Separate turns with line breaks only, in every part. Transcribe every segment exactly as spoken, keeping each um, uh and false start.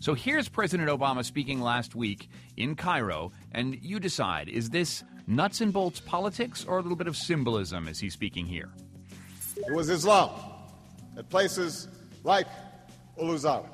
So here's President Obama speaking last week in Cairo, and you decide, is this nuts and bolts politics or a little bit of symbolism as he's speaking here?
It was Islam at places like Ul-Azhar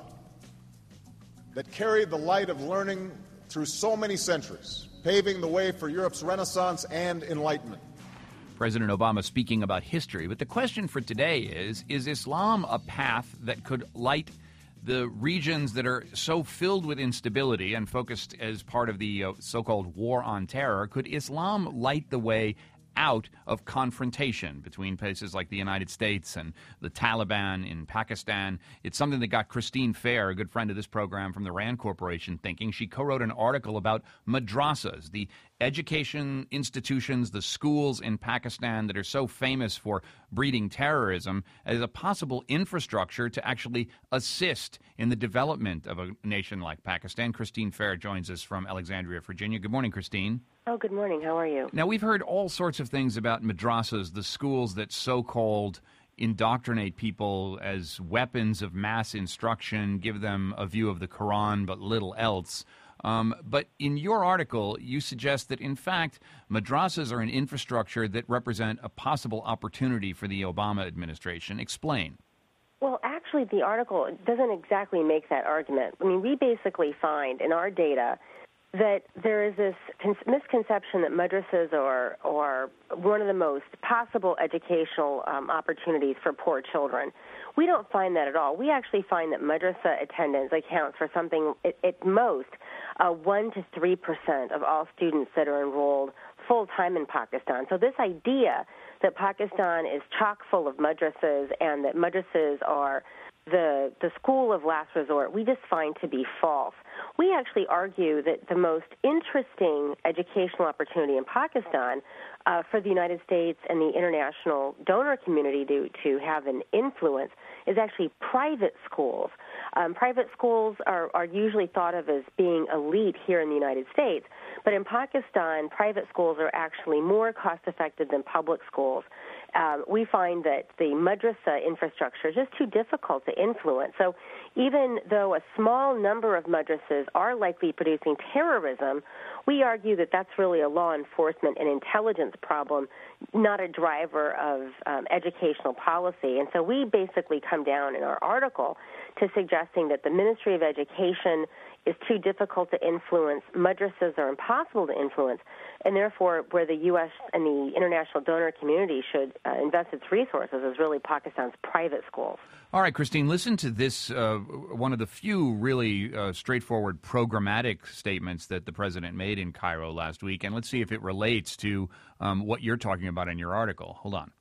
that carried the light of learning through so many centuries, paving the way for Europe's Renaissance and Enlightenment.
President Obama speaking about history, but the question for today is, is Islam a path that could light the regions that are so filled with instability and focused as part of the uh, so-called war on terror? Could Islam light the way out of confrontation between places like the United States and the Taliban in Pakistan? It's something that got Christine Fair, a good friend of this program from the RAND Corporation, thinking. She co-wrote an article about madrasas, the education institutions, the schools in Pakistan that are so famous for breeding terrorism, as a possible infrastructure to actually assist in the development of a nation like Pakistan. Christine Fair joins us from Alexandria, Virginia. Good morning, Christine.
Oh, good morning. How are you?
Now, we've heard all sorts of things about madrasas, the schools that so-called indoctrinate people as weapons of mass instruction, give them a view of the Quran but little else. Um, but in your article, you suggest that, in fact, madrasas are an infrastructure that represent a possible opportunity for the Obama administration. Explain.
Well, actually, the article doesn't exactly make that argument. I mean, we basically find in our data that there is this con- misconception that madrasas are, are one of the most possible educational um, opportunities for poor children. We don't find that at all. We actually find that madrasa attendance accounts for something, at, at most, uh, one to three percent of all students that are enrolled full-time in Pakistan. So this idea that Pakistan is chock full of madrasas and that madrasas are the the school of last resort, we just find to be false. We actually argue that the most interesting educational opportunity in Pakistan uh, for the United States and the international donor community to, to have an influence is actually private schools. Um, private schools are, are usually thought of as being elite here in the United States, but in Pakistan, private schools are actually more cost-effective than public schools. Um, we find that the madrasa infrastructure is just too difficult to influence. So even though a small number of madrasas are likely producing terrorism, we argue that that's really a law enforcement and intelligence problem, not a driver of um, educational policy. And so we basically come down in our article to suggesting that the Ministry of Education is too difficult to influence, madrasas are impossible to influence, and therefore where the U S and the international donor community should uh, invest its resources is really Pakistan's private schools.
All right, Christine, listen to this, uh, one of the few really uh, straightforward programmatic statements that the president made in Cairo last week, and let's see if it relates to um, what you're talking about in your article. Hold on.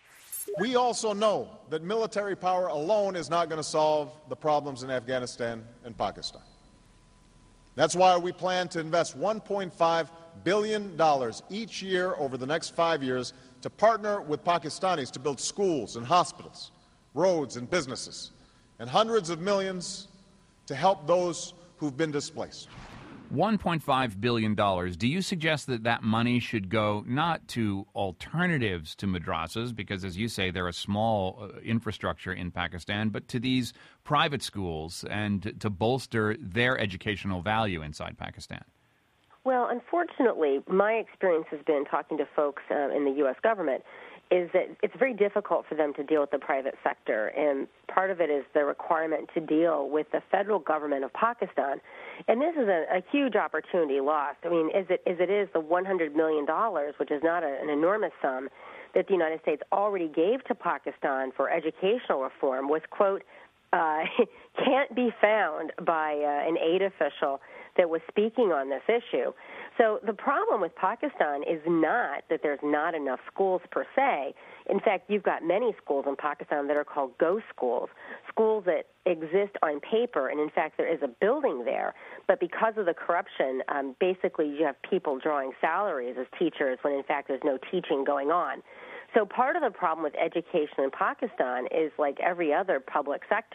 We also know that military power alone is not going to solve the problems in Afghanistan and Pakistan. That's why we plan to invest one point five billion dollars each year over the next five years to partner with Pakistanis to build schools and hospitals, roads and businesses, and hundreds of millions to help those who've been displaced.
one point five billion dollars. Do you suggest that that money should go not to alternatives to madrasas, because, as you say, they're a small uh, infrastructure in Pakistan, but to these private schools and to, to bolster their educational value inside Pakistan?
Well, unfortunately, my experience has been talking to folks uh, in the U S government is that it's very difficult for them to deal with the private sector, and part of it is the requirement to deal with the federal government of Pakistan. And this is a, a huge opportunity lost. I mean, as it, as it is the one hundred million dollars, which is not a, an enormous sum, that the United States already gave to Pakistan for educational reform was, quote, uh, can't be found by uh, an aid official that was speaking on this issue. So the problem with Pakistan is not that there's not enough schools per se. In fact, you've got many schools in Pakistan that are called ghost schools, schools that exist on paper, and in fact there is a building there. But because of the corruption, um, basically you have people drawing salaries as teachers when in fact there's no teaching going on. So part of the problem with education in Pakistan is, like every other public sector,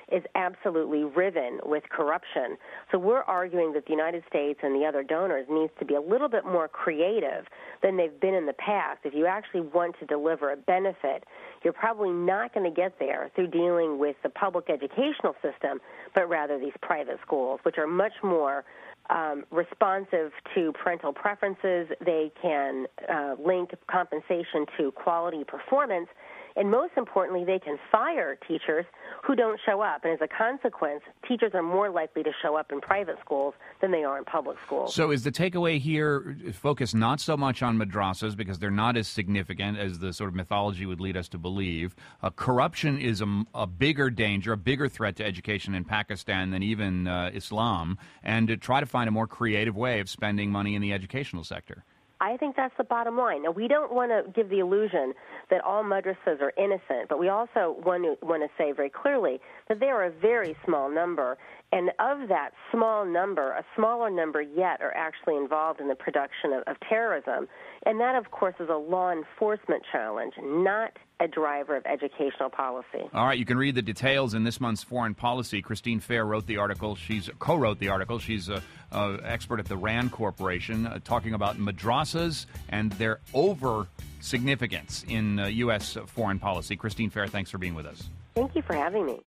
is absolutely riven with corruption. So we're arguing that the United States and the other donors needs to be a little bit more creative than they've been in the past. If you actually want to deliver a benefit, you're probably not going to get there through dealing with the public educational system, but rather these private schools, which are much more Um, responsive to parental preferences. They can uh, link compensation to quality performance. And most importantly, they can fire teachers who don't show up. And as a consequence, teachers are more likely to show up in private schools than they are in public schools.
So is the takeaway here focus not so much on madrasas because they're not as significant as the sort of mythology would lead us to believe? Uh, corruption is a, a bigger danger, a bigger threat to education in Pakistan than even uh, Islam, and to try to find a more creative way of spending money in the educational sector.
I think that's the bottom line. Now, we don't want to give the illusion that all madrasas are innocent, but we also want to, want to say very clearly that they are a very small number, and of that small number, a smaller number yet are actually involved in the production of, of terrorism. And that, of course, is a law enforcement challenge, not a driver of educational policy.
All right, you can read the details in this month's Foreign Policy. Christine Fair wrote the article. She's co-wrote the article. She's an expert at the RAND Corporation, uh, talking about madrasas and their over-significance in uh, U S foreign policy. Christine Fair, thanks for being with us.
Thank you for having me.